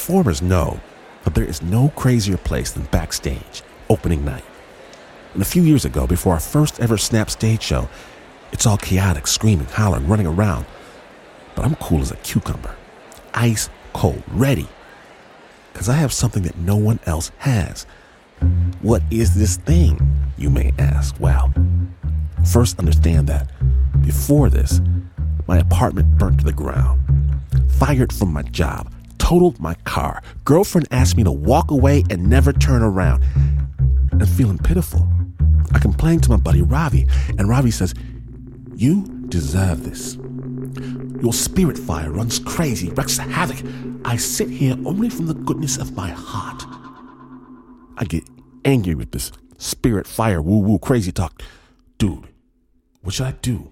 performers know that there is no crazier place than backstage, opening night. And a few years ago, before our first ever Snap stage show, it's all chaotic, screaming, hollering, running around. But I'm cool as a cucumber, ice cold, ready. Because I have something that no one else has. What is this thing, you may ask? Well, first understand that before this, my apartment burnt to the ground, fired from my job, totaled my car, girlfriend asked me to walk away and never turn around, and feeling pitiful. I complained to my buddy Ravi, and Ravi says, "You deserve this. Your spirit fire runs crazy, wreaks havoc. I sit here only from the goodness of my heart." I get angry with this spirit fire, woo-woo, crazy talk. Dude, what should I do?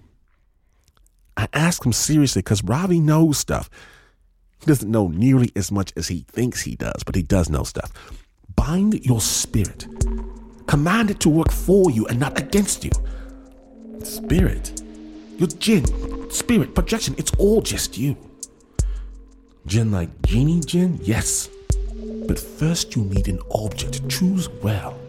I ask him seriously because Ravi knows stuff. He doesn't know nearly as much as he thinks he does, but he does know stuff. Bind your spirit. Command it to work for you and not against you. Spirit, your jinn, spirit, projection, it's all just you. Jinn like genie jinn? Yes. But first you need an object. Choose well.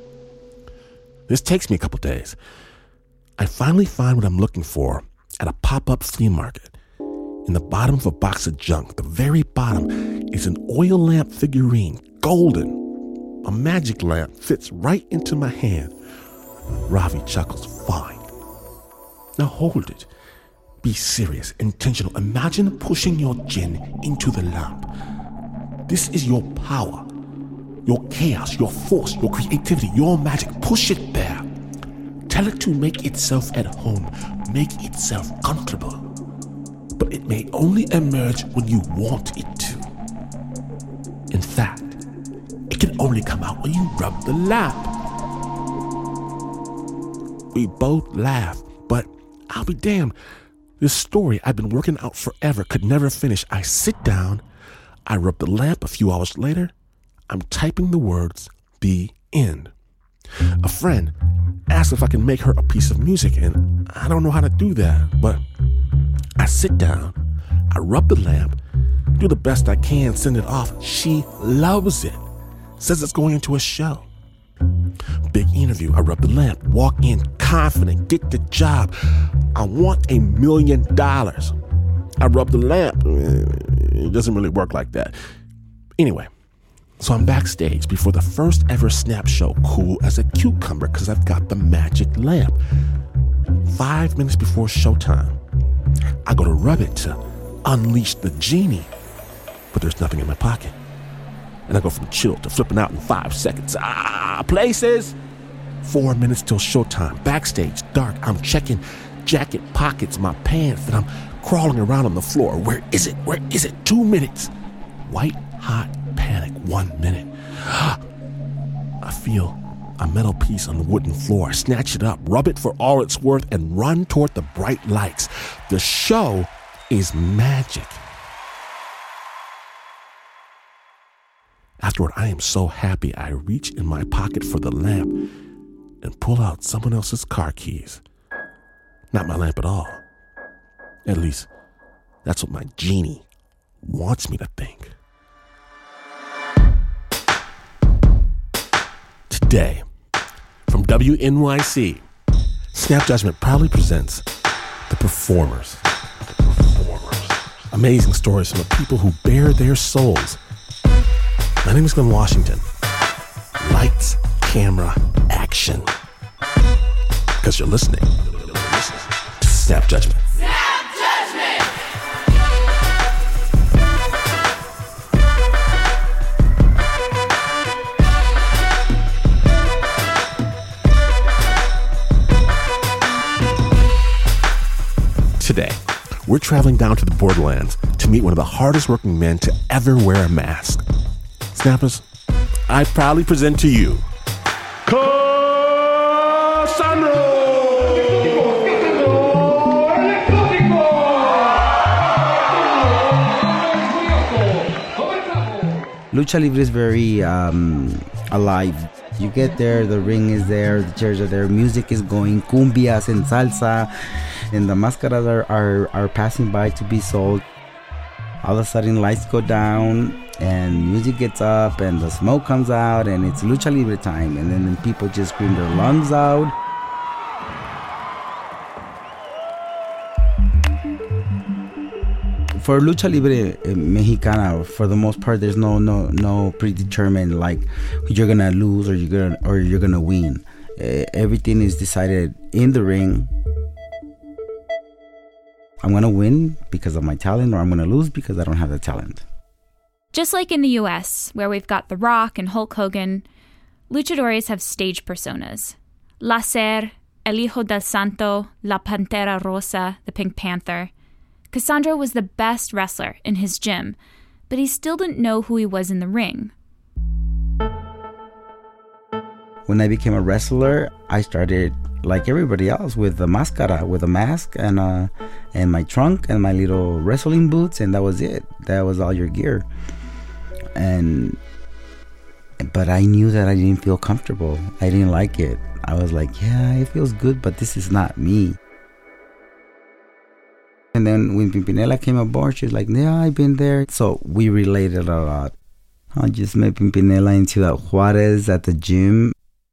This takes me a couple days. I finally find what I'm looking for at a pop-up flea market. In the bottom of a box of junk, the very bottom, is an oil lamp figurine, golden. A magic lamp fits right into my hand. Ravi chuckles, "Fine. Now hold it. Be serious, intentional. Imagine pushing your jinn into the lamp. This is your power, your chaos, your force, your creativity, your magic. Push it there. Tell it to make itself at home, make itself comfortable. But it may only emerge when you want it to. In fact, it can only come out when you rub the lamp." We both laugh, but I'll be damned. This story I've been working out forever could never finish. I sit down, I rub the lamp. A few hours later, I'm typing the words, "The end." A friend asked if I can make her a piece of music, and I don't know how to do that, but I sit down, I rub the lamp, do the best I can, send it off. She loves it, says it's going into a show. Big interview, I rub the lamp, walk in confident, get the job. I want $1 million. I rub the lamp. It doesn't really work like that. Anyway, so I'm backstage before the first ever Snap show, cool as a cucumber because I've got the magic lamp. 5 minutes before showtime, I go to rub it to unleash the genie, but there's nothing in my pocket. And I go from chill to flipping out in 5 seconds. Places! 4 minutes till showtime. Backstage, dark. I'm checking jacket pockets, my pants, and I'm crawling around on the floor. Where is it? Where is it? 2 minutes. White hot panic. 1 minute. I feel a metal piece on the wooden floor. I snatch it up, rub it for all it's worth, and run toward the bright lights. The show is magic. Afterward, I am so happy I reach in my pocket for the lamp and pull out someone else's car keys. Not my lamp at all. At least, that's what my genie wants me to think. Today, from WNYC, Snap Judgment proudly presents The Performers. Amazing stories from the people who bare their souls. My name is Glenn Washington. Lights, camera, action. Because you're listening to Snap Judgment. Snap Judgment! Today, we're traveling down to the Borderlands to meet one of the hardest working men to ever wear a mask. Snappers, I proudly present to you Cassandro! Lucha Libre is very alive. You get there, the ring is there, the chairs are there, music is going, cumbias and salsa, and the máscaras are passing by to be sold. All of a sudden, lights go down, and music gets up and the smoke comes out and it's lucha libre time, and then people just scream their lungs out. For lucha libre mexicana, for the most part, there's no predetermined like you're gonna lose or you're gonna win. Everything is decided in the ring. I'm gonna win because of my talent, or I'm gonna lose because I don't have the talent. Just like in the US, where we've got The Rock and Hulk Hogan, luchadores have stage personas. Láser, El Hijo del Santo, La Pantera Rosa, the Pink Panther. Cassandro was the best wrestler in his gym, but he still didn't know who he was in the ring. When I became a wrestler, I started like everybody else with the máscara, with a mask and my trunk and my little wrestling boots, and that was it. That was all your gear. But I knew that I didn't feel comfortable. I didn't like it. I was like, yeah, it feels good, but this is not me. And then when Pimpinela came aboard, she was like, yeah, I've been there. So we related a lot. I just met Pimpinela in Ciudad Juárez at the gym.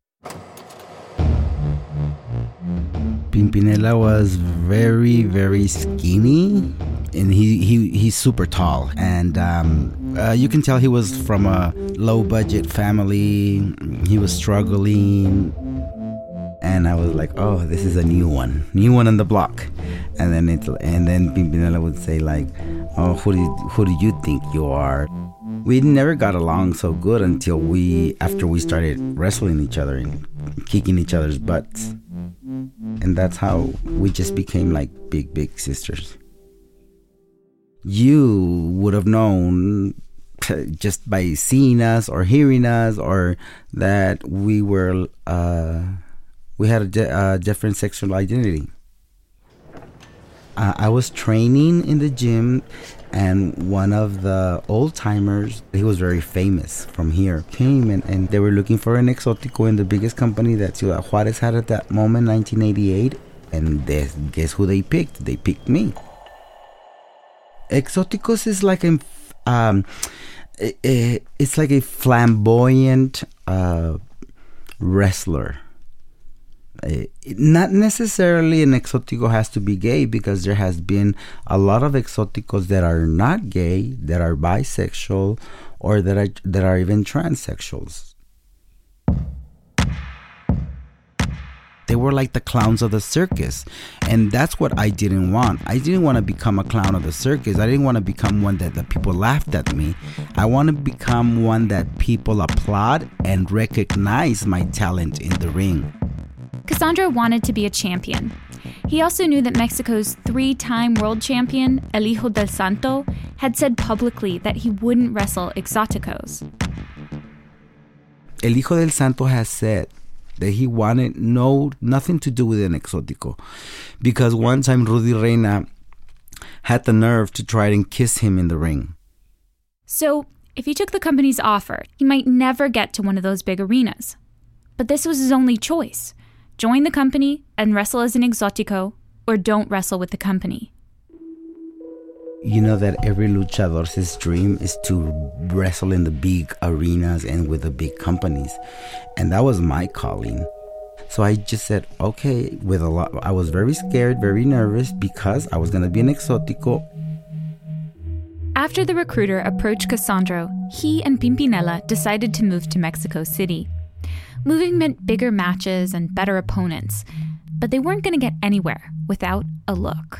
Pimpinela was very, very skinny, and he's super tall. And you can tell he was from a low-budget family. He was struggling. And I was like, oh, this is a new one on the block. And then Pimpinela would say like, oh, who do you think you are? We never got along so good until after we started wrestling each other and kicking each other's butts. And that's how we just became like big sisters. You would have known just by seeing us or hearing us, or that we had a different sexual identity. I was training in the gym, and one of the old timers, he was very famous from here, came and they were looking for an exótico in the biggest company that Ciudad Juárez had at that moment, 1988. And guess who they picked? They picked me. Exóticos is like it's like a flamboyant wrestler. Not necessarily an exótico has to be gay, because there has been a lot of exóticos that are not gay, that are bisexual, or that are even transsexuals. They were like the clowns of the circus, and that's what I didn't want. I didn't want to become a clown of the circus. I didn't want to become one that the people laughed at me. I want to become one that people applaud and recognize my talent in the ring. Cassandro wanted to be a champion. He also knew that Mexico's 3-time world champion, El Hijo del Santo, had said publicly that he wouldn't wrestle exóticos. El Hijo del Santo has said that he wanted nothing to do with an exótico, because one time Rudy Reina had the nerve to try and kiss him in the ring. So, if he took the company's offer, he might never get to one of those big arenas. But this was his only choice. Join the company and wrestle as an exótico, or don't wrestle with the company. You know that every luchador's dream is to wrestle in the big arenas and with the big companies. And that was my calling. So I just said, okay, I was very scared, very nervous, because I was going to be an exótico. After the recruiter approached Cassandro, he and Pimpinela decided to move to Mexico City. Moving meant bigger matches and better opponents, but they weren't going to get anywhere without a look.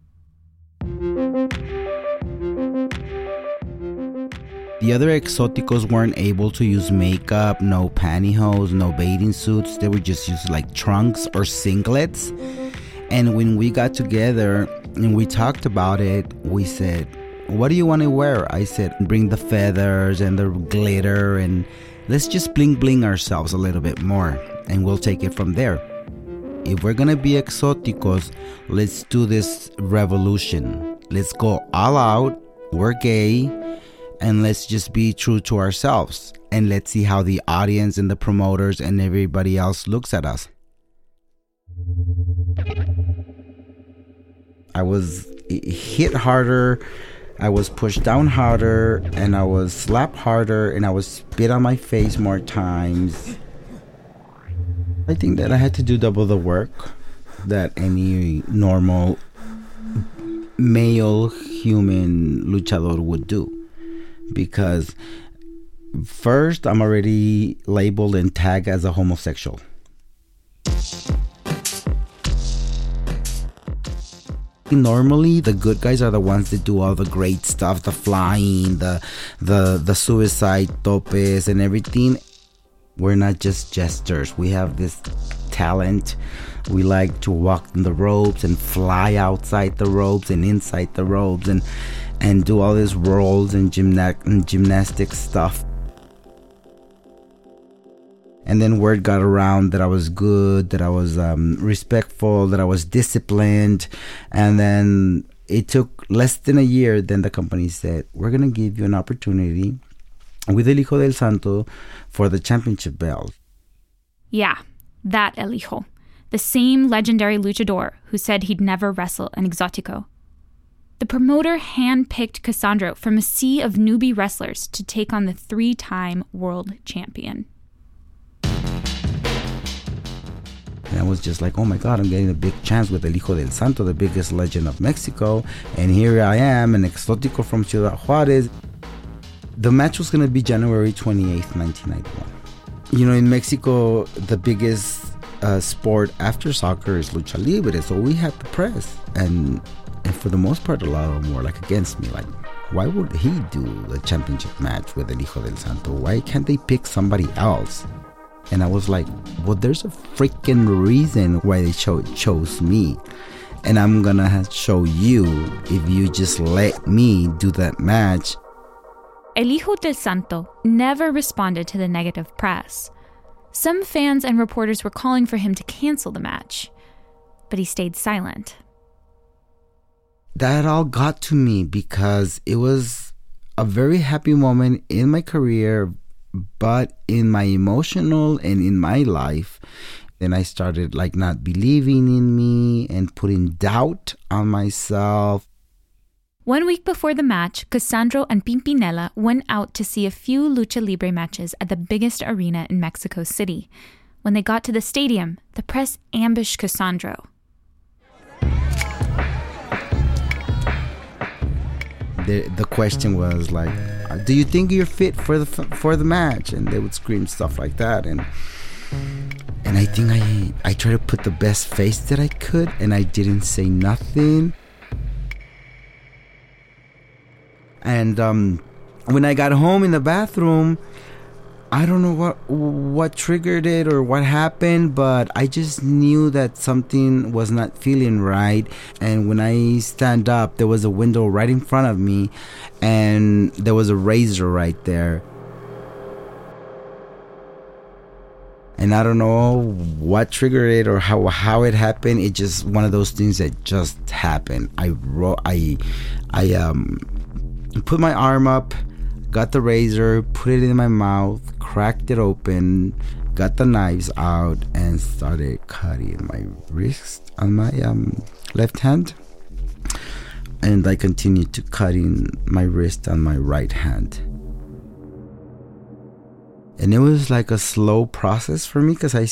The other exóticos weren't able to use makeup, no pantyhose, no bathing suits. They would just use like trunks or singlets. And when we got together and we talked about it, we said, what do you want to wear? I said, bring the feathers and the glitter, and let's just bling bling ourselves a little bit more, and we'll take it from there. If we're gonna be exóticos, let's do this revolution. Let's go all out. We're gay, and let's just be true to ourselves, and let's see how the audience and the promoters and everybody else looks at us. I was hit harder I was pushed down harder, and I was slapped harder, and I was spit on my face more times. I think that I had to do double the work that any normal male human luchador would do. Because first, I'm already labeled and tagged as a homosexual. Normally, the good guys are the ones that do all the great stuff, the flying, the suicide topes and everything. We're not just jesters. We have this talent. We like to walk in the ropes and fly outside the ropes and inside the ropes and do all these rolls and gymnastic stuff. And then word got around that I was good, that I was respectful, that I was disciplined. And then it took less than a year. Then the company said, we're going to give you an opportunity with El Hijo del Santo for the championship belt. Yeah, that El Hijo. The same legendary luchador who said he'd never wrestle an Exótico. The promoter handpicked Cassandro from a sea of newbie wrestlers to take on the 3-time world champion. And I was just like, oh my God, I'm getting a big chance with El Hijo del Santo, the biggest legend of Mexico. And here I am, an Exótico from Ciudad Juárez. The match was going to be January 28th, 1991. You know, in Mexico, the biggest sport after soccer is lucha libre. So we had the press. And for the most part, a lot of them were like against me. Like, why would he do the championship match with El Hijo del Santo? Why can't they pick somebody else? And I was like, well, there's a freaking reason why they chose me. And I'm going to show you if you just let me do that match. El Hijo del Santo never responded to the negative press. Some fans and reporters were calling for him to cancel the match, but he stayed silent. That all got to me because it was a very happy moment in my career, but in my emotional and in my life, then I started like not believing in me and putting doubt on myself. 1 week before the match, Cassandro and Pimpinela went out to see a few lucha libre matches at the biggest arena in Mexico City. When they got to the stadium, the press ambushed Cassandro. The question was like, do you think you're fit for the match? And they would scream stuff like that. And I think I tried to put the best face that I could, and I didn't say nothing. And when I got home in the bathroom, I don't know what triggered it or what happened, but I just knew that something was not feeling right. And when I stand up, there was a window right in front of me, and there was a razor right there. And I don't know what triggered it or how it happened. It just one of those things that just happened. I put my arm up, got the razor, put it in my mouth, cracked it open, got the knives out, and started cutting my wrist on my left hand. And I continued to cutting my wrist on my right hand. And it was like a slow process for me because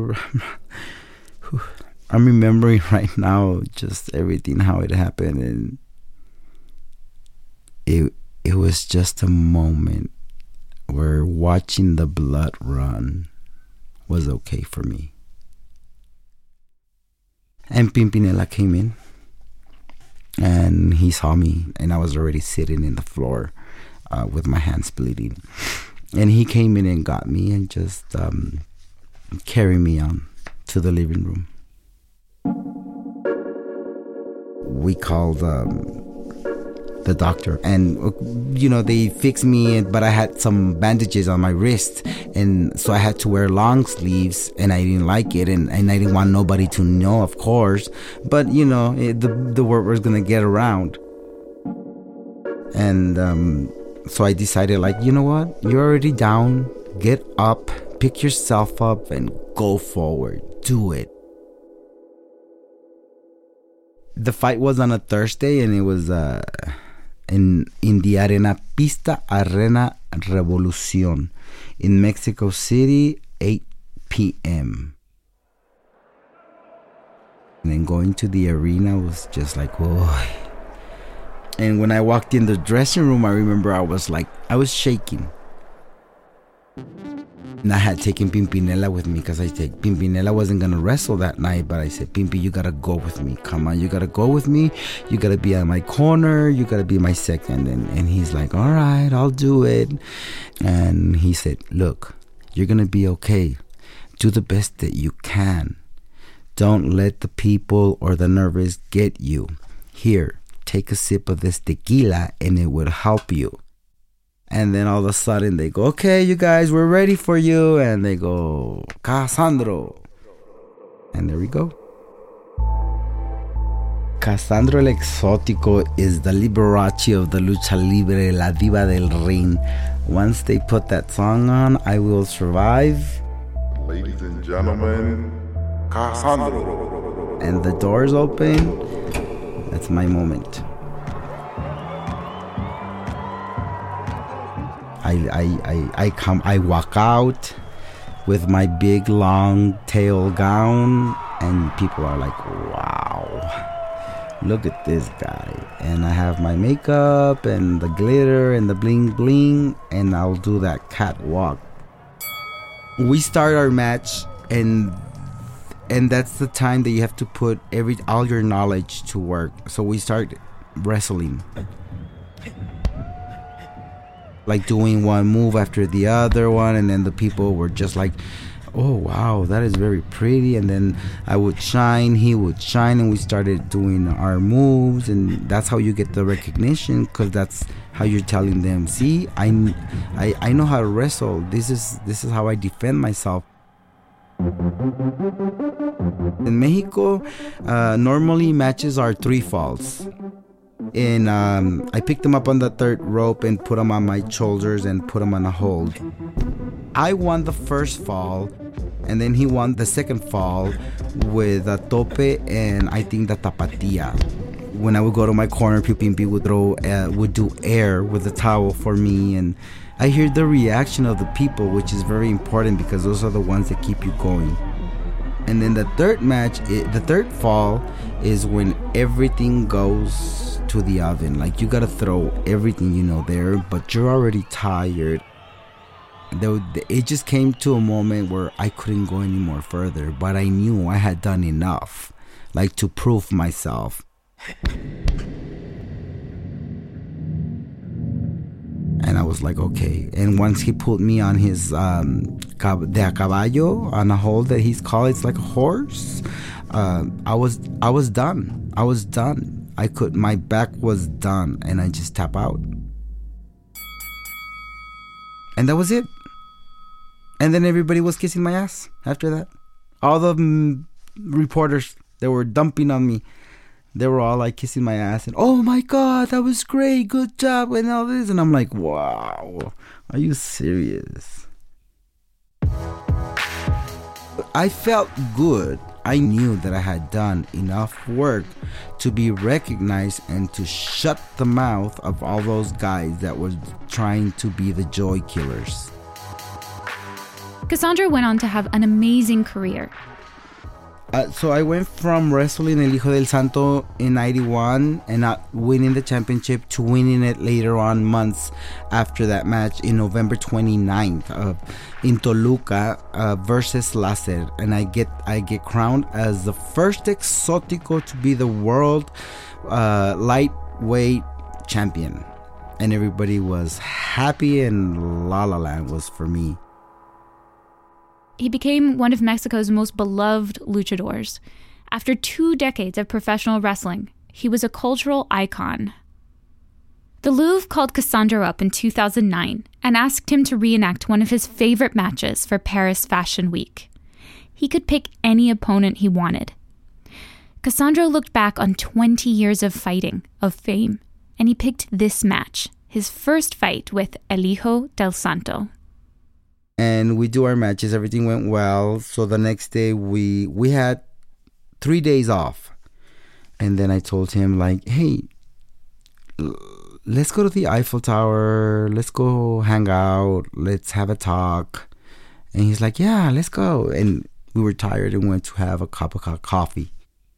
I'm remembering right now just everything, how it happened. And it was just a moment where watching the blood run was okay for me. And Pimpinela came in, and he saw me, and I was already sitting in the floor with my hands bleeding. And he came in and got me and just carried me on to the living room. We called the doctor, and they fixed me, but I had some bandages on my wrist, and so I had to wear long sleeves, and I didn't like it, and I didn't want nobody to know, of course, but the word was gonna get around. And so I decided, like, you know what, you're already down, get up, pick yourself up, and go forward, do it. The fight was on a Thursday, and it was in the Arena Pista Arena Revolucion in Mexico City, 8 p.m. And then going to the arena was just like, oh. And when I walked in the dressing room, I remember I was shaking. And I had taken Pimpinela with me because I said Pimpinela wasn't going to wrestle that night. But I said, Pimpi, you got to go with me. Come on, you got to go with me. You got to be on my corner. You got to be my second. And he's like, all right, I'll do it. And he said, look, you're going to be okay. Do the best that you can. Don't let the people or the nervous get you. Here, take a sip of this tequila and it will help you. And then all of a sudden they go, okay, you guys, we're ready for you. And they go, Cassandro. And there we go. Cassandro el Exótico is the Liberace of the Lucha Libre, La Diva del Ring. Once they put that song on, I Will Survive. Ladies and gentlemen, Cassandro. And the doors open. That's my moment. I walk out with my big long tail gown and people are like, wow, look at this guy. And I have my makeup and the glitter and the bling bling and I'll do that catwalk. We start our match and that's the time that you have to put all your knowledge to work. So we start wrestling. Like doing one move after the other one, and then the people were just like, oh wow, that is very pretty. And then I would shine, he would shine, and we started doing our moves, and that's how you get the recognition, because that's how you're telling them, see, I know how to wrestle. This is how I defend myself. In Mexico, normally matches are 3 falls. And I picked him up on the 3rd rope and put him on my shoulders and put him on a hold. I won the first fall, and then he won the second fall with a tope and I think the tapatía. When I would go to my corner, Pimpi would do air with a towel for me, and I hear the reaction of the people, which is very important because those are the ones that keep you going. And then the third fall is when everything goes to the oven. Like, you gotta throw everything you know there, but you're already tired. It just came to a moment where I couldn't go any more further, but I knew I had done enough, like, to prove myself. And I was like, okay. And once he put me on his de a caballo, on a hold that he's called, it's like a horse. I was done. I was done. My back was done, and I just tap out. And that was it. And then everybody was kissing my ass after that. All the reporters that were dumping on me, they were all like kissing my ass and, oh my God, that was great, good job, and all this. And I'm like, wow, are you serious? I felt good. I knew that I had done enough work to be recognized and to shut the mouth of all those guys that were trying to be the joy killers. Cassandro went on to have an amazing career. So I went from wrestling El Hijo del Santo in 91 and not winning the championship to winning it later on, months after that match, in November 29th in Toluca versus Láser, and I get crowned as the first Exótico to be the world lightweight champion, and everybody was happy, and La La Land was for me. He became one of Mexico's most beloved luchadors. After 2 decades of professional wrestling, he was a cultural icon. The Louvre called Cassandro up in 2009 and asked him to reenact one of his favorite matches for Paris Fashion Week. He could pick any opponent he wanted. Cassandro looked back on 20 years of fighting, of fame, and he picked this match, his first fight with El Hijo del Santo. And we do our matches. Everything went well. So the next day we had 3 days off. And then I told him, like, hey, let's go to the Eiffel Tower. Let's go hang out. Let's have a talk. And he's like, yeah, let's go. And we were tired and went to have a cup of coffee.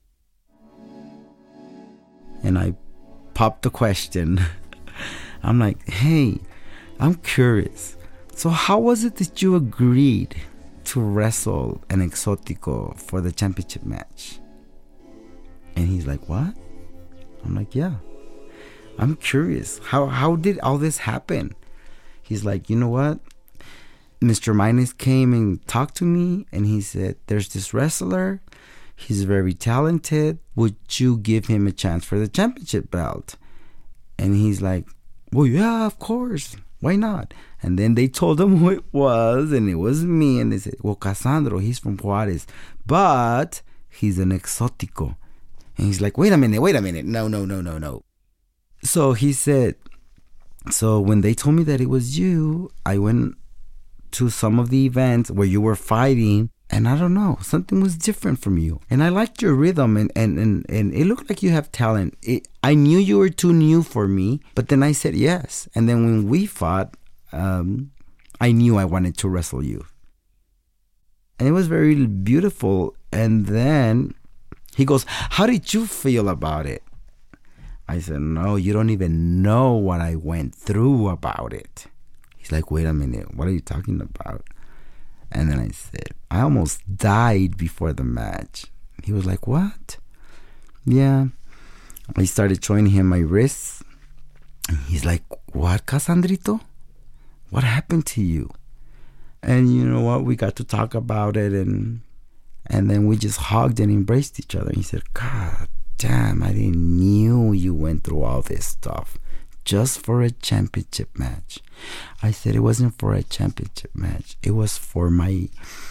And I popped the question. I'm like, hey, I'm curious. So how was it that you agreed to wrestle an Exótico for the championship match? And he's like, what? I'm like, yeah. I'm curious. How did all this happen? He's like, you know what? Mr. Maynes came and talked to me, and he said, there's this wrestler. He's very talented. Would you give him a chance for the championship belt? And he's like, well, yeah, of course. Why not? And then they told him who it was, and it was me. And they said, well, Cassandro, he's from Juarez, but he's an Exótico. And he's like, wait a minute. No. So he said, so when they told me that it was you, I went to some of the events where you were fighting, and I don't know, something was different from you. And I liked your rhythm, and it looked like you have talent. I knew you were too new for me, but then I said yes. And then when we fought, I knew I wanted to wrestle you. And it was very beautiful. And then he goes, how did you feel about it? I said, no, you don't even know what I went through about it. He's like, wait a minute, what are you talking about? And then I said, I almost died before the match. He was like, what? Yeah. I started showing him my wrists. He's like, what, Cassandrito? What happened to you? And you know what? We got to talk about it, and then we just hugged and embraced each other. He said, God damn, I didn't knew you went through all this stuff just for a championship match. I said it wasn't for a championship match. It was for my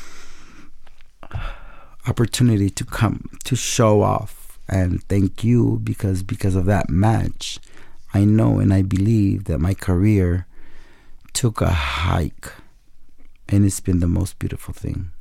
opportunity to come to show off and thank you, because of that match, I know and I believe that my career took a hike, and it's been the most beautiful thing.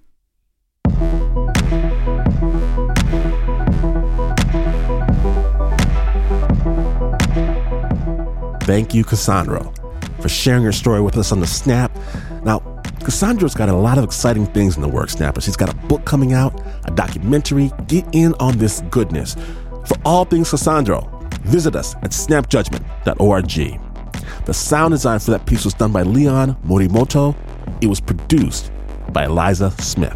Thank you, Cassandro, for sharing your story with us on The Snap. Now, Cassandro's got a lot of exciting things in the works, Snappers. She's got a book coming out, a documentary. Get in on this goodness. For all things Cassandro, visit us at snapjudgment.org. The sound design for that piece was done by Leon Morimoto. It was produced by Eliza Smith.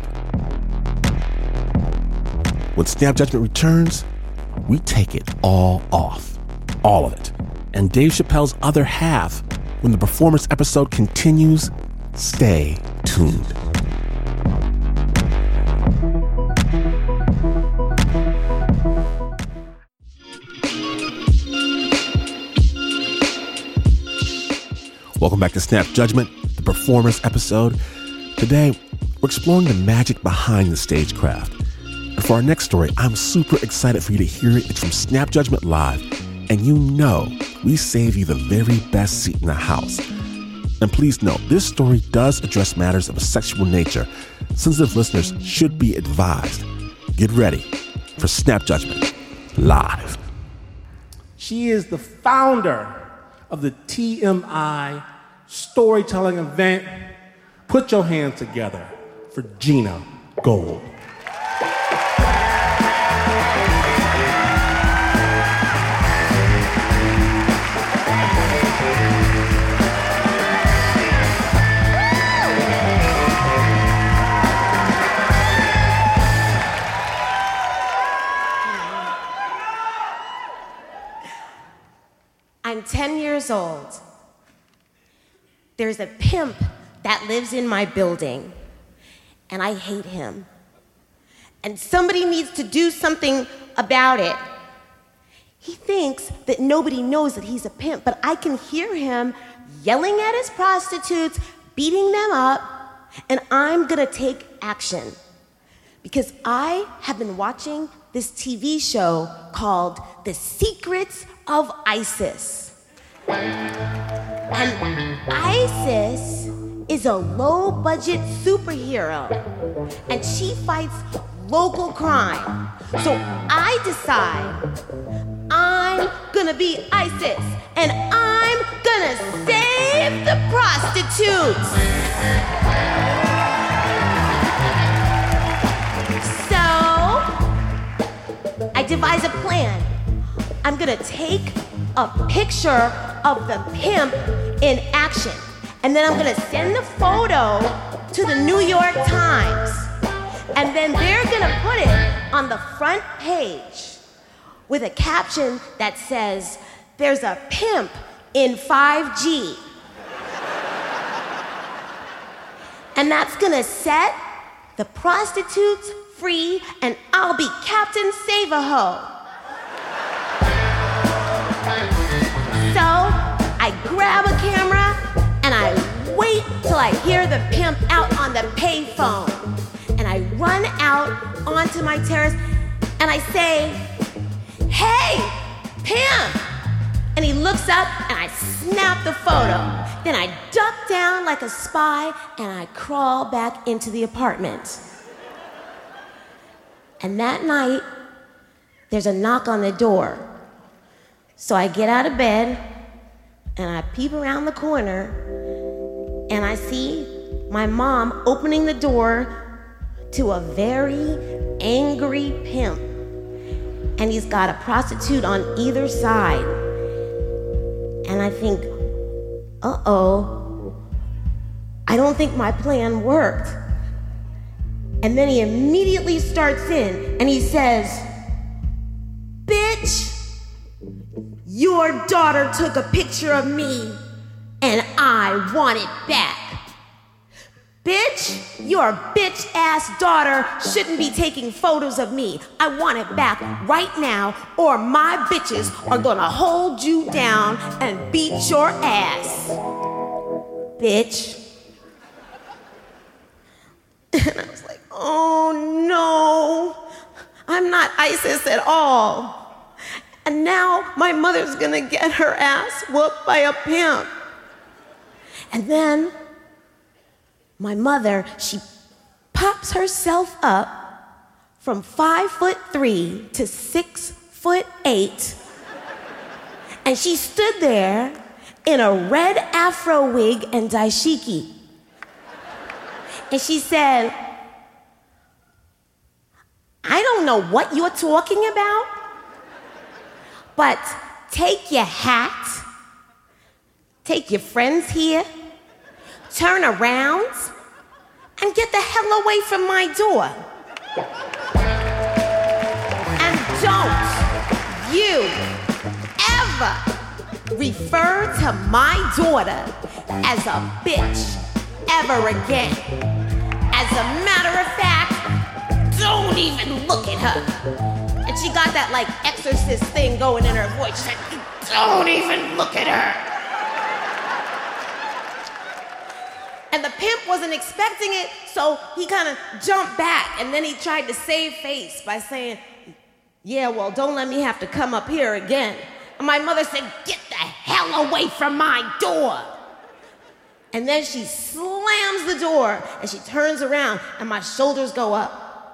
When Snap Judgment returns, we take it all off. All of it. And Dave Chappelle's other half, when the performance episode continues, stay tuned. Welcome back to Snap Judgment, the performance episode. Today, we're exploring the magic behind the stagecraft. And for our next story, I'm super excited for you to hear it. It's from Snap Judgment Live. And you know, we save you the very best seat in the house. And please note, this story does address matters of a sexual nature. Sensitive listeners should be advised. Get ready for Snap Judgment Live. She is the founder of the TMI storytelling event. Put your hands together for Gina Gold. I'm 10 years old. There's a pimp that lives in my building, and I hate him. And somebody needs to do something about it. He thinks that nobody knows that he's a pimp, but I can hear him yelling at his prostitutes, beating them up, and I'm gonna take action. Because I have been watching this TV show called The Secrets of Isis. And Isis is a low-budget superhero, and she fights local crime. So I decide I'm gonna be ISIS, and I'm gonna save the prostitutes. So, I devise a plan. I'm gonna take a picture of the pimp in action, and then I'm gonna send the photo to the New York Times, and then they're gonna put it on the front page with a caption that says, "There's a pimp in 5G." And that's gonna set the prostitutes free, and I'll be Captain Save-A-Ho. So I grab a camera and I wait till I hear the pimp out on the payphone. And I run out onto my terrace and I say, "Hey, pimp!" And he looks up and I snap the photo. Then I duck down like a spy and I crawl back into the apartment. And that night, there's a knock on the door. So I get out of bed and I peep around the corner and I see my mom opening the door to a very angry pimp. And he's got a prostitute on either side. And I think, uh-oh, I don't think my plan worked. And then he immediately starts in and he says, "Bitch, your daughter took a picture of me and I want it back. Bitch, your bitch-ass daughter shouldn't be taking photos of me. I want it back right now, or my bitches are gonna hold you down and beat your ass. Bitch." And I was like, oh no, I'm not ISIS at all. And now my mother's gonna get her ass whooped by a pimp. And then my mother, she pops herself up from 5'3" to 6'8", and she stood there in a red afro wig and dashiki. And she said, "I don't know what you're talking about, but take your hat, take your friends here, turn around, and get the hell away from my door. And don't you ever refer to my daughter as a bitch ever again. As a matter of fact, don't even look at her." And she got that like exorcist thing going in her voice. She said, "Don't even look at her." And the pimp wasn't expecting it, so he kind of jumped back, and then he tried to save face by saying, "Yeah, well, don't let me have to come up here again." And my mother said, "Get the hell away from my door." And then she slams the door, and she turns around, and my shoulders go up.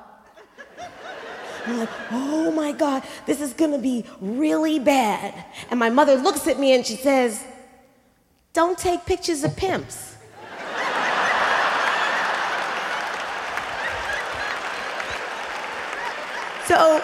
I'm like, oh my God, this is gonna be really bad. And my mother looks at me and she says, "Don't take pictures of pimps." So,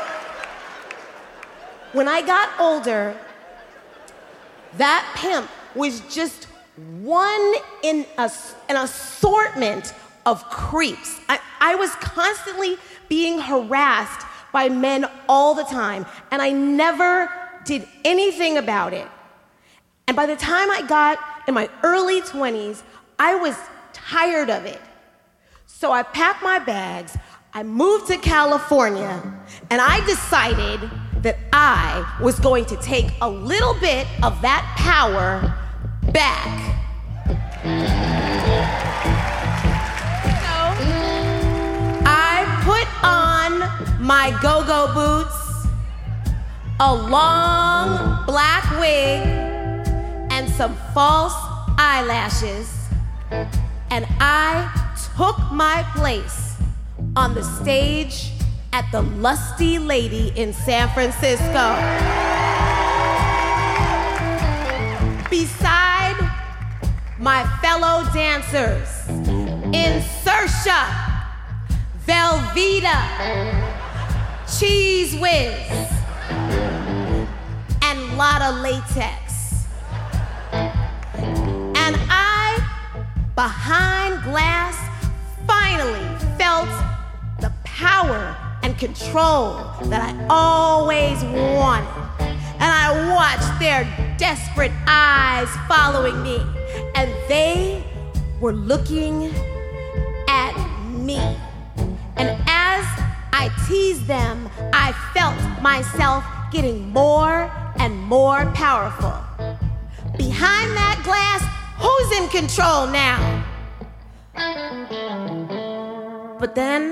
when I got older, that pimp was just one in an assortment of creeps. I was constantly being harassed by men all the time, and I never did anything about it. And by the time I got in my early 20s, I was tired of it. So I packed my bags, I moved to California, and I decided that I was going to take a little bit of that power back. So I put on my go-go boots, a long black wig, and some false eyelashes, and I took my place on the stage at the Lusty Lady in San Francisco. my fellow dancers, Insertia, Velveeta, Cheese Whiz, and Lotta Latex. And I, behind glass, finally felt the power and control that I always wanted. And I watched their desperate eyes following me, and they were looking at me. And as I teased them, I felt myself getting more and more powerful. Behind that glass, who's in control now? But then,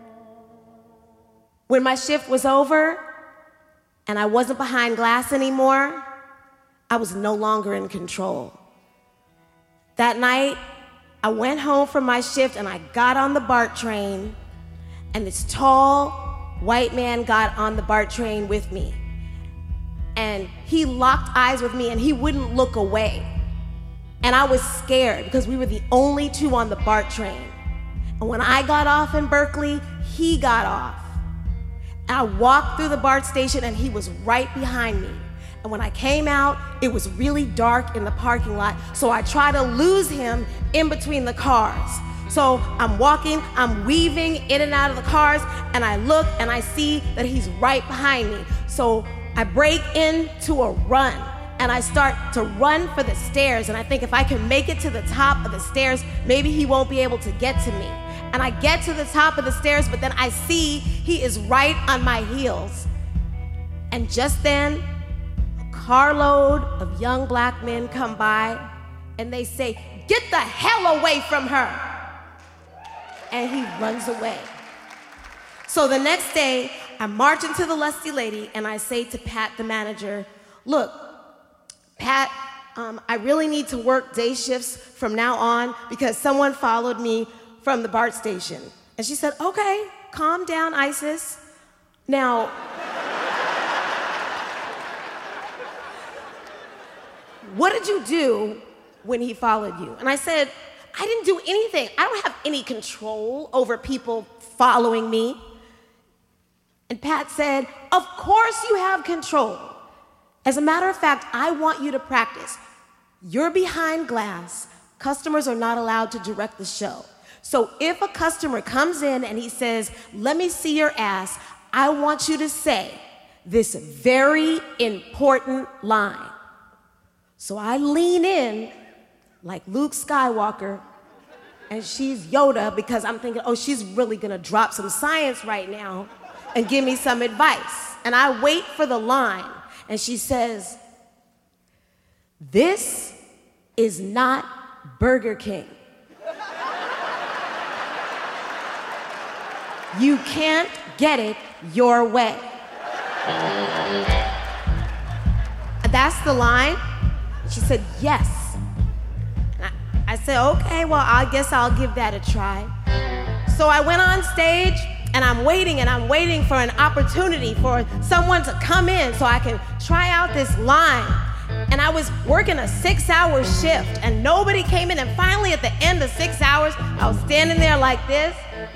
when my shift was over and I wasn't behind glass anymore, I was no longer in control. That night, I went home from my shift and I got on the BART train, and this tall white man got on the BART train with me. And he locked eyes with me and he wouldn't look away. And I was scared because we were the only two on the BART train. And when I got off in Berkeley, he got off. And I walked through the BART station and he was right behind me. And when I came out, it was really dark in the parking lot, so I tried to lose him in between the cars. So I'm walking, I'm weaving in and out of the cars, and I look and I see that he's right behind me. So I break into a run, and I start to run for the stairs, and I think if I can make it to the top of the stairs, maybe he won't be able to get to me. And I get to the top of the stairs, but then I see he is right on my heels. And just then, a carload of young black men come by, and they say, "Get the hell away from her!" And he runs away. So the next day, I march into the Lusty Lady, and I say to Pat, the manager, "Look, Pat, I really need to work day shifts from now on because someone followed me from the BART station." And she said, "Okay, calm down, Isis. Now, what did you do when he followed you?" And I said, "I didn't do anything. I don't have any control over people following me." And Pat said, "Of course you have control. As a matter of fact, I want you to practice. You're behind glass. Customers are not allowed to direct the show. So if a customer comes in and he says, 'Let me see your ass,' I want you to say this very important line." So I lean in like Luke Skywalker, and she's Yoda, because I'm thinking, oh, she's really gonna drop some science right now and give me some advice. And I wait for the line, and she says, "This is not Burger King. You can't get it your way." That's the line? She said, "Yes." I said, "Okay, well, I guess I'll give that a try." So I went on stage, and I'm waiting for an opportunity for someone to come in so I can try out this line. And I was working a 6-hour shift, and nobody came in. And finally, at the end of 6 hours, I was standing there like this.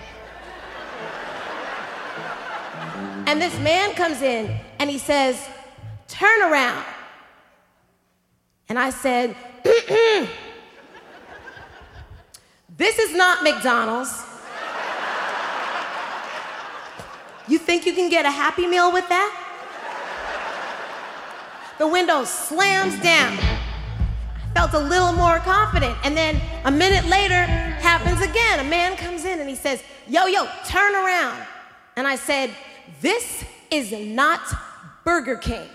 And this man comes in, and he says, "Turn around." And I said, "This is not McDonald's. You think you can get a Happy Meal with that?" The window slams down. I felt a little more confident. And then a minute later, happens again. A man comes in and he says, yo, turn around." And I said, "This is not Burger King.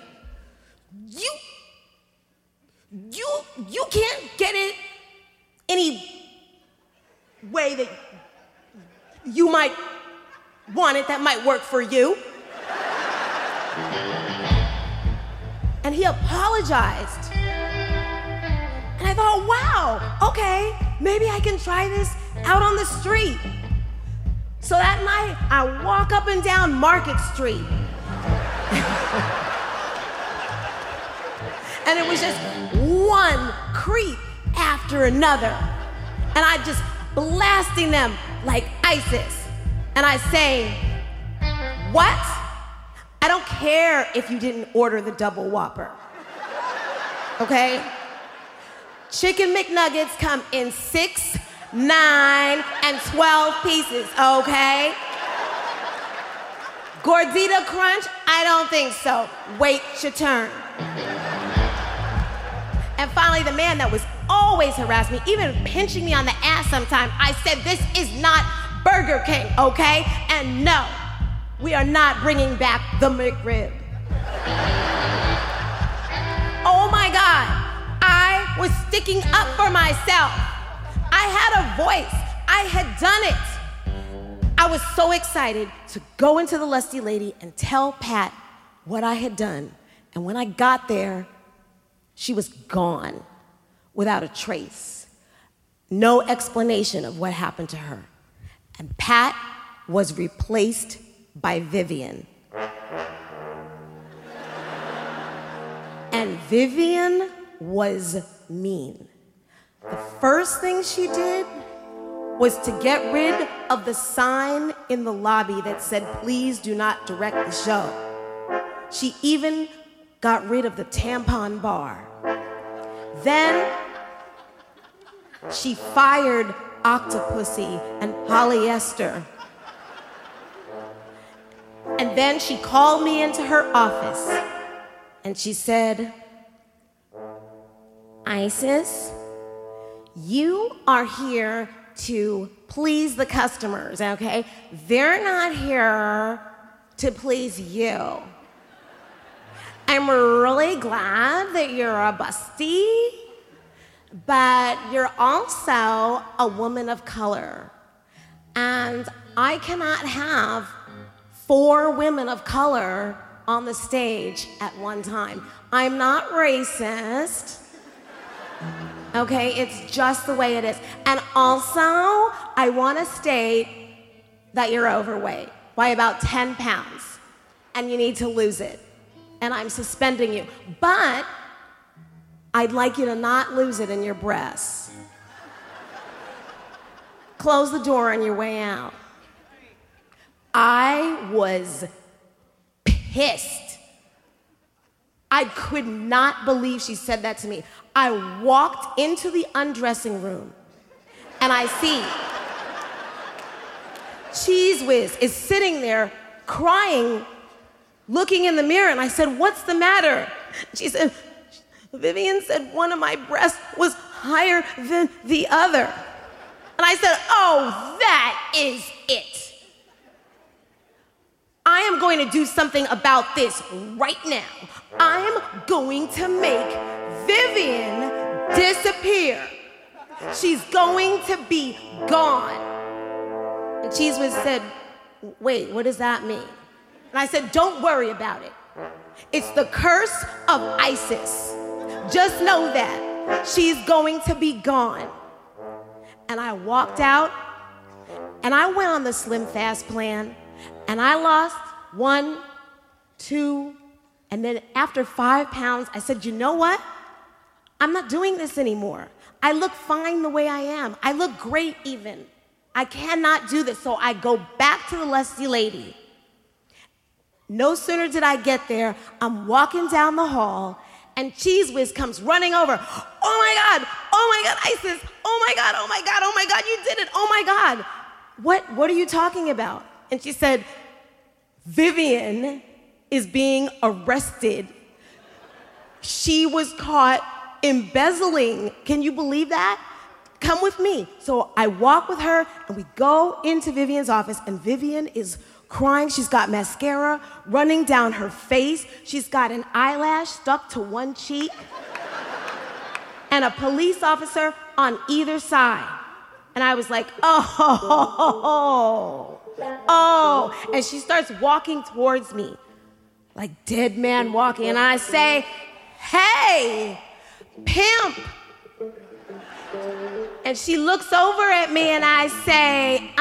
You can't get it any way that you might want it that might work for you." And he apologized. And I thought, wow, okay, maybe I can try this out on the street. So that night, I walk up and down Market Street. And it was just one creep after another. And I just blasting them like ISIS. And I say, what? I don't care if you didn't order the double Whopper. Okay? Chicken McNuggets come in 6, 9, and 12 pieces, okay? Gordita Crunch? I don't think so. Wait your turn. And finally, the man that was always harassing me, even pinching me on the ass sometimes, I said, this is not Burger King, okay? And no, we are not bringing back the McRib. Oh my God, I was sticking up for myself. I had a voice, I had done it. I was so excited to go into the Lusty Lady and tell Pat what I had done. And when I got there, she was gone without a trace. No explanation of what happened to her. And Pat was replaced by Vivian. And Vivian was mean. The first thing she did was to get rid of the sign in the lobby that said, please do not direct the show. She even got rid of the tampon bar. Then she fired Octopussy and Polyester. And then she called me into her office and she said, Isis, you are here to please the customers, okay? They're not here to please you. I'm really glad that you're a busty, but you're also a woman of color. And I cannot have 4 women of color on the stage at one time. I'm not racist. Okay, it's just the way it is. And also, I want to state that you're overweight by about 10 pounds, and you need to lose it. And I'm suspending you. But I'd like you to not lose it in your breasts. Close the door on your way out. I was pissed. I could not believe she said that to me. I walked into the undressing room and I see Cheese Whiz is sitting there crying, looking in the mirror, and I said, what's the matter? She said, Vivian said one of my breasts was higher than the other. And I said, oh, that is it. I am going to do something about this right now. I'm going to make Vivian disappear. She's going to be gone. And Cheese Whiz said, wait, what does that mean? And I said, don't worry about it. It's the curse of Isis. Just know that she's going to be gone. And I walked out and I went on the Slim Fast plan and I lost 1, 2, and then after 5 pounds, I said, you know what? I'm not doing this anymore. I look fine the way I am. I look great even. I cannot do this. So I go back to the Lusty Lady. No sooner did I get there, I'm walking down the hall, and Cheese Whiz comes running over. Oh my God, Isis, oh my God, you did it, oh my God. What are you talking about? And she said, Vivian is being arrested. She was caught embezzling. Can you believe that? Come with me. So I walk with her, and we go into Vivian's office, and Vivian is crying. She's got mascara running down her face. She's got an eyelash stuck to one cheek, and a police officer on either side. And I was like, oh. And she starts walking towards me, like dead man walking. And I say, hey, pimp. And she looks over at me and I say,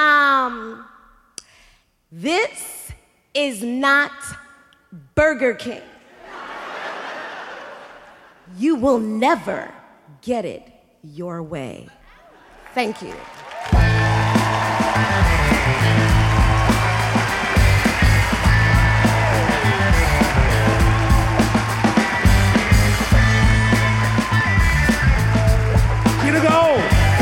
this is not Burger King. You will never get it your way. Thank you. Gina Gold.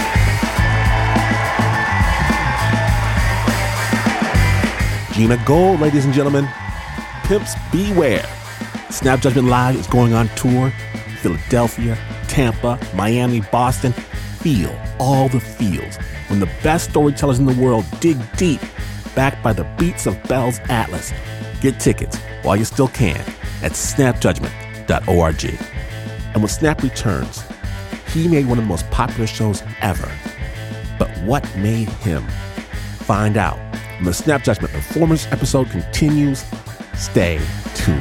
Gina Gold, ladies and gentlemen. Pimps beware. Snap Judgment Live is going on tour. Philadelphia, Tampa, Miami, Boston. Feel all the feels when the best storytellers in the world dig deep, backed by the beats of Bell's Atlas. Get tickets while you still can at snapjudgment.org. And when Snap returns, he made one of the most popular shows ever. But what made him? Find out when the Snap Judgment Performers episode continues. Stay tuned.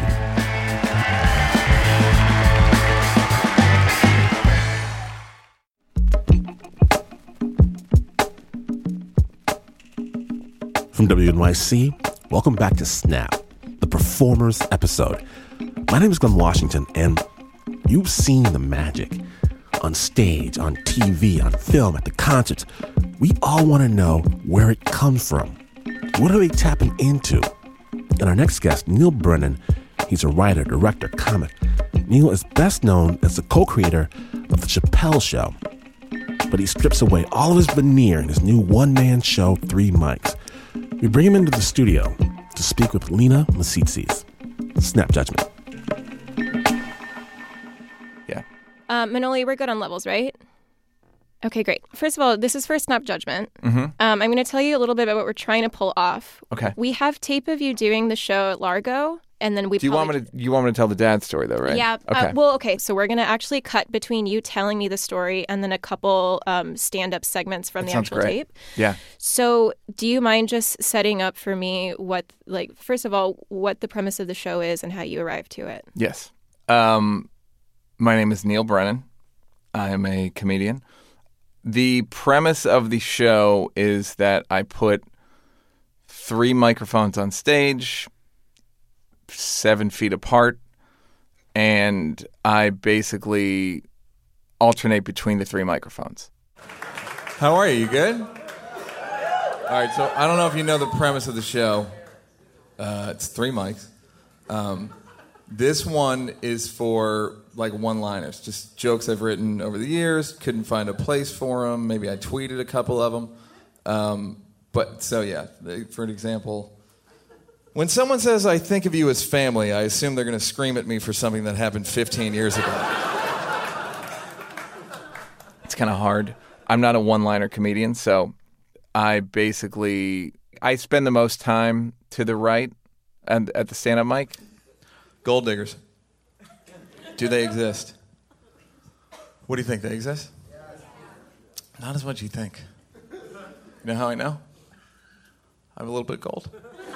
From WNYC, welcome back to Snap, the Performers episode. My name is Glenn Washington, and you've seen the magic on stage, on TV, on film, at the concerts. We all want to know where it comes from. What are they tapping into? And our next guest, Neal Brennan, he's a writer, director, comic. Neal is best known as the co-creator of The Chappelle Show. But he strips away all of his veneer in his new one-man show, 3 Mics. We bring him into the studio to speak with Lena Misitzis. Snap Judgment. Yeah. Manoli, we're good on levels, right? Okay, great. First of all, this is for Snap Judgment. Mm-hmm. I'm going to tell you a little bit about what we're trying to pull off. Okay. We have tape of you doing the show at Largo, and then You want me to tell the dad story, though, right? Yeah. Okay. So we're going to actually cut between you telling me the story and then a couple stand-up segments from the actual tape. Yeah. So do you mind just setting up for me first of all, what the premise of the show is and how you arrived to it? Yes. My name is Neal Brennan. I am a comedian. The premise of the show is that I put 3 microphones on stage, 7 feet apart, and I basically alternate between the 3 microphones. How are you? You good? All right, so I don't know if you know the premise of the show. It's 3 mics. This one is for one-liners, just jokes I've written over the years. Couldn't find a place for them. Maybe I tweeted a couple of them. For an example, when someone says, "I think of you as family," I assume they're going to scream at me for something that happened 15 years ago. It's kind of hard. I'm not a one-liner comedian, so I spend the most time to the right and at the stand-up mic. Gold diggers. Do they exist? What do you think? They exist? Not as much as you think. You know how I know? I have a little bit of gold.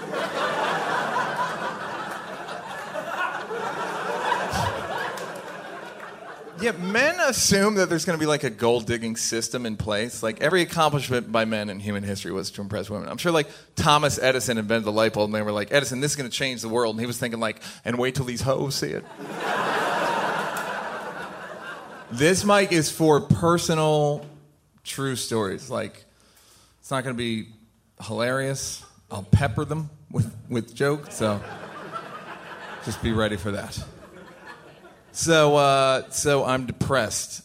Yeah, men assume that there's going to be a gold digging system in place. Every accomplishment by men in human history was to impress women. I'm sure Thomas Edison invented the light bulb and they were like, "Edison, this is going to change the world." And he was thinking and wait till these hoes see it. This mic is for personal, true stories. It's not going to be hilarious. I'll pepper them with jokes, so just be ready for that. So I'm depressed.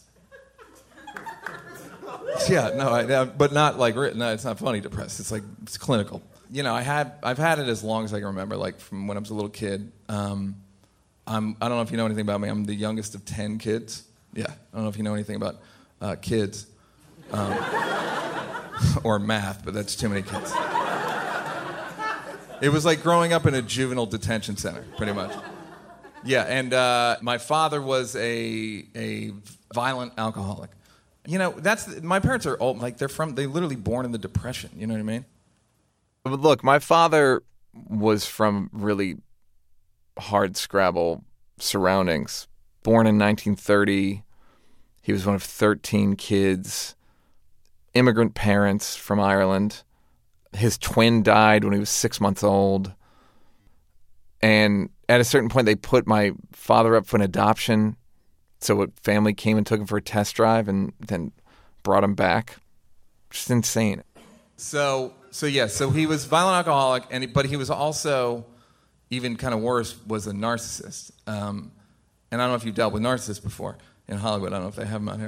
Yeah, no, but not written. No, it's not funny. Depressed. It's clinical. I've had it as long as I can remember. From when I was a little kid. I don't know if you know anything about me. I'm the youngest of 10 kids. Yeah, I don't know if you know anything about kids or math, but that's too many kids. It was like growing up in a juvenile detention center, pretty much. Yeah, and my father was a violent alcoholic. My parents are old. They literally born in the Depression. You know what I mean? But look, my father was from really hard scrabble surroundings. Born in 1930, he was one of 13 kids. Immigrant parents from Ireland. His twin died when he was 6 months old. And at a certain point, they put my father up for an adoption. So a family came and took him for a test drive and then brought him back. Just insane. So he was violent alcoholic, but he was also, even kind of worse, was a narcissist. And I don't know if you've dealt with narcissists before in Hollywood. I don't know if they have them out here.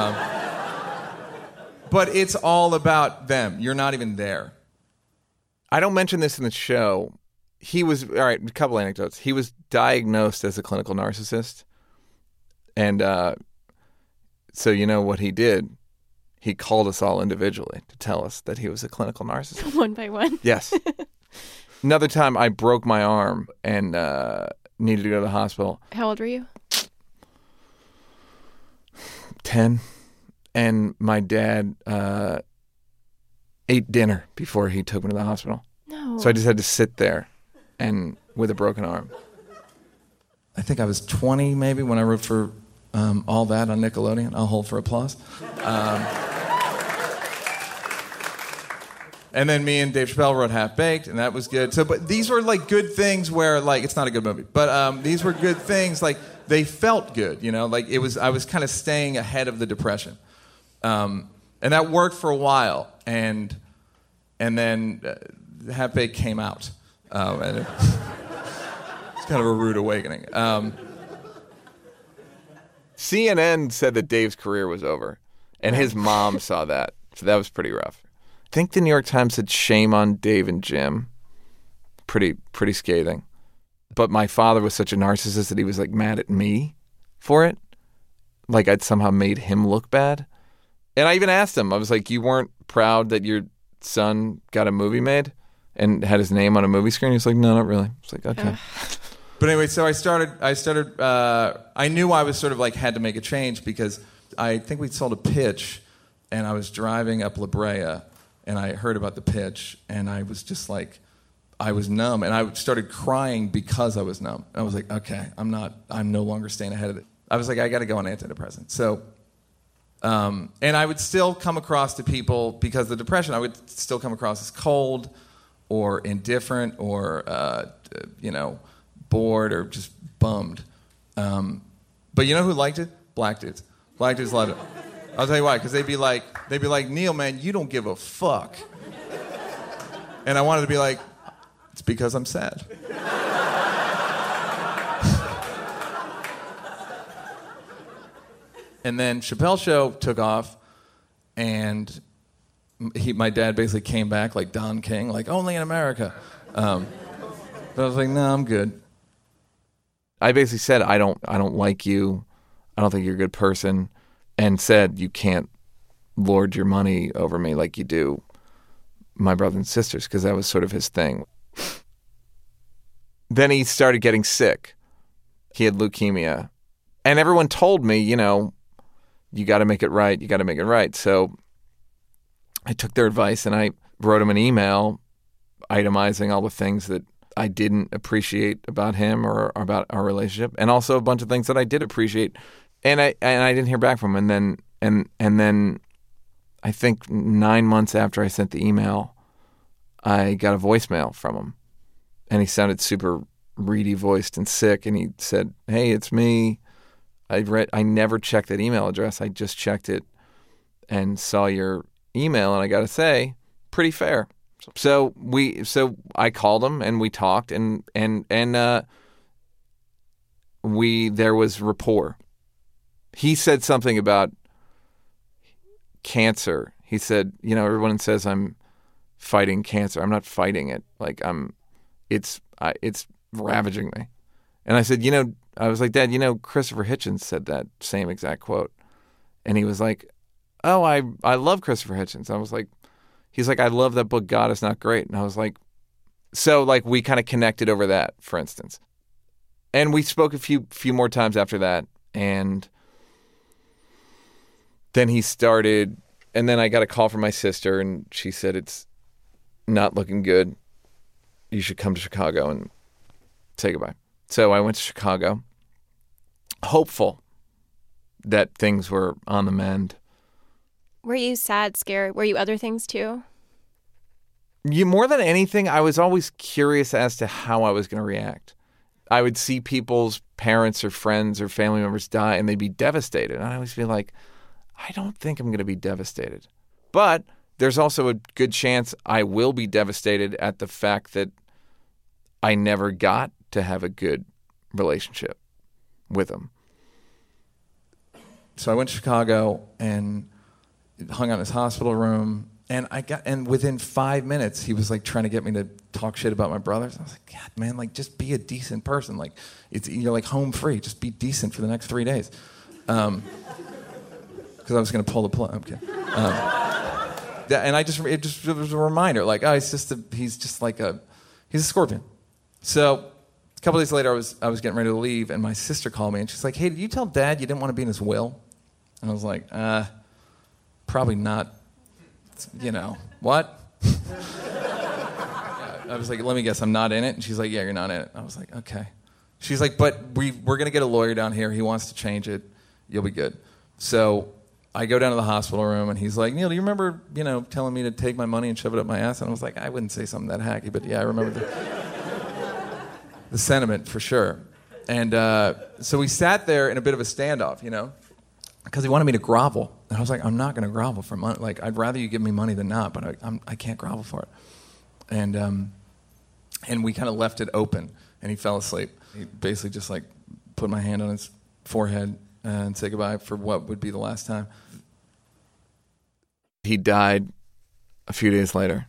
But it's all about them. You're not even there. I don't mention this in the show. He was, all right, a couple anecdotes. He was diagnosed as a clinical narcissist. And so you know what he did? He called us all individually to tell us that he was a clinical narcissist. One by one? Yes. Another time I broke my arm and needed to go to the hospital. How old were you? 10. And my dad ate dinner before he took me to the hospital. No. So I just had to sit there and with a broken arm. I think I was 20 maybe when I wrote for All That on Nickelodeon. I'll hold for applause. And then me and Dave Chappelle wrote Half Baked, and that was good. So, but these were like good things where, like, it's not a good movie, but these were good things. Like, they felt good, you know. Like I was kind of staying ahead of the depression, and that worked for a while. And then Half Baked came out, and it's kind of a rude awakening. CNN said that Dave's career was over, and his mom saw that, so that was pretty rough. I think the New York Times said shame on Dave and Jim. Pretty scathing. But my father was such a narcissist that he was like mad at me for it. Like I'd somehow made him look bad. And I even asked him, I was like, you weren't proud that your son got a movie made and had his name on a movie screen? He was like, no, not really. I was like, okay. But anyway, so I knew I was sort of like had to make a change because I think we sold a pitch and I was driving up La Brea and I heard about the pitch, and I was just like, I was numb, and I started crying because I was numb. I was like, okay, I'm no longer staying ahead of it. I was like, I got to go on antidepressants. So, and I would still come across to people, because of the depression, I would still come across as cold or indifferent or, bored or just bummed. But you know who liked it? Black dudes. Black dudes loved it. I'll tell you why, because they'd be like, Neil, man, you don't give a fuck. And I wanted to be like, it's because I'm sad. And then Chappelle's show took off, and my dad basically came back like Don King, like only in America. But I was like, no, I'm good. I basically said, I don't like you. I don't think you're a good person. And said, you can't lord your money over me like you do my brothers and sisters, because that was sort of his thing. Then he started getting sick. He had leukemia. And everyone told me, you know, you got to make it right. You got to make it right. So I took their advice and I wrote him an email itemizing all the things that I didn't appreciate about him or about our relationship, and also a bunch of things that I did appreciate. And I didn't hear back from him. And then I think 9 months after I sent the email, I got a voicemail from him. And he sounded super reedy voiced and sick. And he said, hey, it's me. I never checked that email address. I just checked it and saw your email. And I got to say, pretty fair. So I called him and we talked and there was rapport. He said something about cancer. He said, you know, everyone says I'm fighting cancer. I'm not fighting it. Like it's ravaging me. And I said, I was like, Dad, Christopher Hitchens said that same exact quote. And he was like, oh, I love Christopher Hitchens. I was like, he's like, I love that book, God Is Not Great. And I was like, so like we kind of connected over that, for instance. And we spoke a few more times after that. And then he started, and then I got a call from my sister, and she said, it's not looking good. You should come to Chicago and say goodbye. So I went to Chicago, hopeful that things were on the mend. Were you sad, scared? Were you other things too? More than anything, I was always curious as to how I was going to react. I would see people's parents or friends or family members die and they'd be devastated. And I always feel like, I don't think I'm going to be devastated. But there's also a good chance I will be devastated at the fact that I never got to have a good relationship with him. So I went to Chicago and hung out in his hospital room. And within 5 minutes, he was like trying to get me to talk shit about my brothers. I was like, God, man, like just be a decent person. Like you're like home free. Just be decent for the next 3 days. Because I was going to pull the plug. I'm kidding. And it was a reminder. Like, oh, he's just a scorpion. So a couple days later, I was getting ready to leave, and my sister called me, and she's like, hey, did you tell Dad you didn't want to be in his will? And I was like, probably not. You know, what? I was like, let me guess, I'm not in it? And she's like, yeah, you're not in it. I was like, okay. She's like, but we're going to get a lawyer down here. He wants to change it. You'll be good. So I go down to the hospital room, and he's like, Neil, do you remember, telling me to take my money and shove it up my ass? And I was like, I wouldn't say something that hacky, but yeah, I remember the sentiment for sure. And so we sat there in a bit of a standoff, because he wanted me to grovel. And I was like, I'm not going to grovel for money. Like, I'd rather you give me money than not, but I can't grovel for it. And we kind of left it open, and he fell asleep. He basically just, like, put my hand on his forehead and said goodbye for what would be the last time. He died a few days later.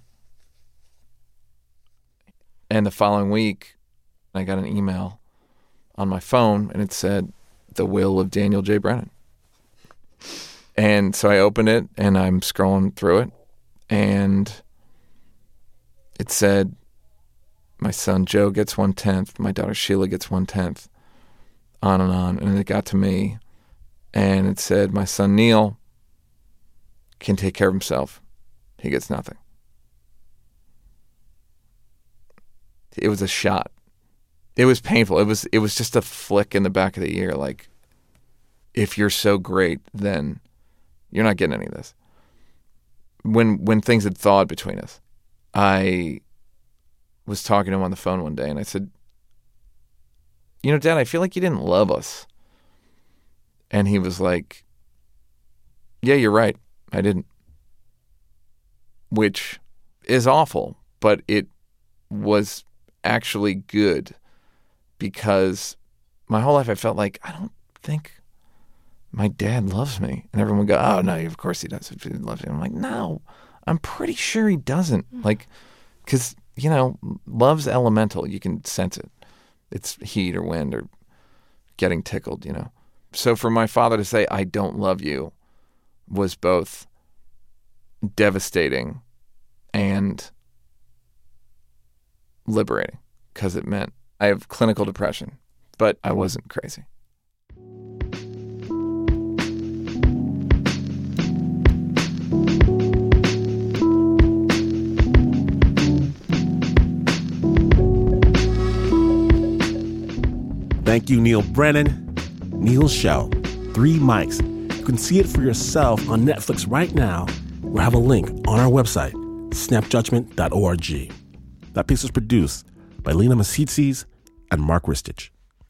And the following week, I got an email on my phone, and it said, the will of Daniel J. Brennan. And so I opened it, and I'm scrolling through it, and it said, my son Joe gets 1/10, my daughter Sheila gets 1/10, on. And then it got to me, and it said, my son Neil can take care of himself. He gets nothing. It was a shot. It was painful. It was just a flick in the back of the ear, like, if you're so great, then you're not getting any of this. When things had thawed between us, I was talking to him on the phone one day, and I said, Dad, I feel like you didn't love us. And he was like, yeah, you're right. I didn't. Which is awful, but it was actually good, because my whole life I felt like, I don't think my dad loves me. And everyone would go, oh, no, of course he does. If he loves you. I'm like, no, I'm pretty sure he doesn't. Like, because, love's elemental. You can sense it. It's heat or wind or getting tickled, So for my father to say, I don't love you, was both devastating and liberating, because it meant I have clinical depression, but I wasn't crazy. Thank you, Neil Brennan. Neil's show, 3 Mics. You can see it for yourself on Netflix right now. We'll have a link on our website, snapjudgment.org. That piece was produced by Lena Masitsis and Mark Ristich.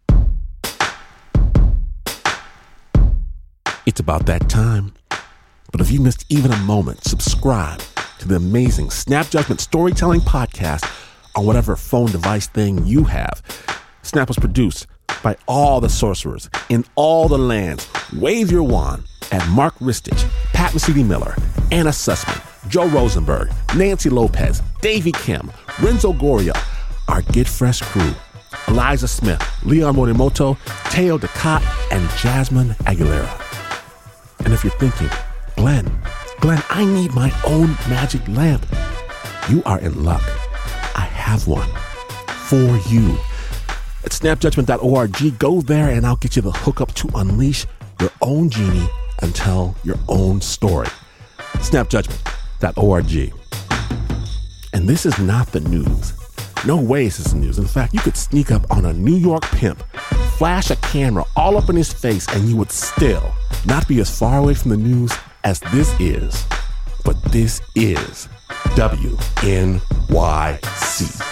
It's about that time. But if you missed even a moment, subscribe to the amazing Snap Judgment Storytelling Podcast on whatever phone device thing you have. Snap was produced by all the sorcerers in all the lands. Wave your wand at Mark Ristich, Pat Mesiti-Miller, Anna Sussman, Joe Rosenberg, Nancy Lopez, Davey Kim, Renzo Gorio, our Get Fresh crew, Eliza Smith, Leon Morimoto, Teo Ducat, and Jasmine Aguilera. And if you're thinking, Glenn, I need my own magic lamp, you are in luck. I have one for you. At snapjudgment.org, go there and I'll get you the hookup to unleash your own genie and tell your own story. Snapjudgment.org. And this is not the news. No way is this the news. In fact, you could sneak up on a New York pimp, flash a camera all up in his face, and you would still not be as far away from the news as this is. But this is WNYC.